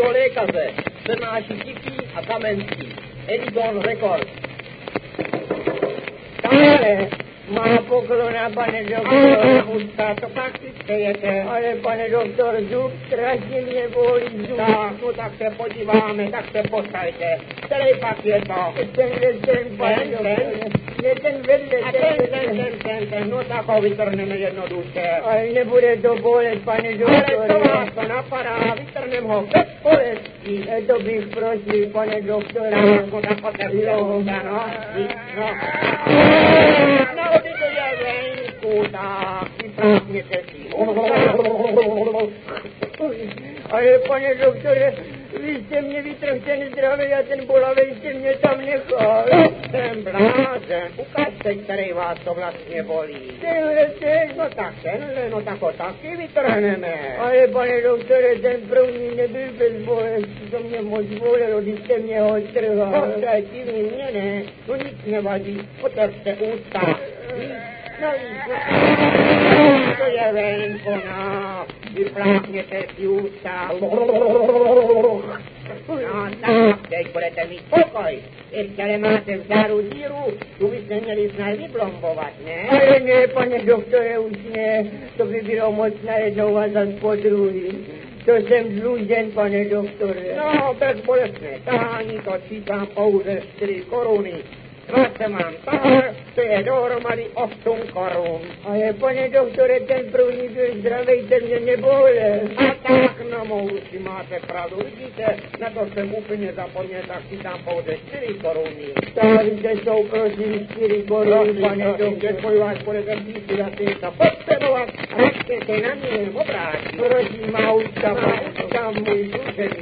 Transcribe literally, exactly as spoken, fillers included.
pro lékaře. Přednáší Tichý a Kamenský. Editon Rekord. Stále má poklona, pane doktore, ústa, to pak si přejete. Ale pane doktor, zub strašně mě bolí zub. Tak, no tak se podíváme, tak se postavte. Který pak je to? Ten, ten, pane doktore. Ne, ten vedle, A ten, ten, ten, ten, ten, no tak ho vytrhneme jednoduše. Ale nebude to bolet, pane doktore. Ale to vás to napadá, vytrhneme ho bez bolesti. E, to bych prosil, pane doktore. Tak, no tak otevřte ústa, no. No. No, ty to je venku, tak, vyprázdněte si. Ale pane doktore, vy jste mě vytrhl ten zdravý a ten bolavej jste mě tam nechal. Jsem blázen, ukažte, který vás to vlastně bolí. Tenhle ten. No tak tenhle, no tak ho taky vytrhneme. Ale pane doktore, ten první nebyl bez bolesti, to mě moc bolelo, když jste mě ho trhal. No to je divný, mě ne, no nic nevadí, otevřte ústa. No to je venko, no, vypláchněte si ústa. No tak, teď budete mít pokoj. Ještě ale máte vzáru díru, tu byste měli snad vyblombovat, ne? Ale ne, pane doktore, už ne, to by bylo moc najednou a zas po druhý. To jsem dlužen, pane doktore. No, bezbolestné tahání, to čítám pouze čtyři koruny. Zase mám tahle, to je dohromady osm korun. Ale pane doktore, ten první byl zdravej, ten mě nebolel. A tak, no mouši, máte pravdu, vidíte, na to jsem úplně zapomněl, tak si tam pouze čtyři koruny. Stávíte jsou prosím čtyři koruny, pane doktore. Děkuji vás, budete píši, já si něco potřebovat, račte se na mě obrátí. Prosím, má ústa, Má ústa, můj služebník.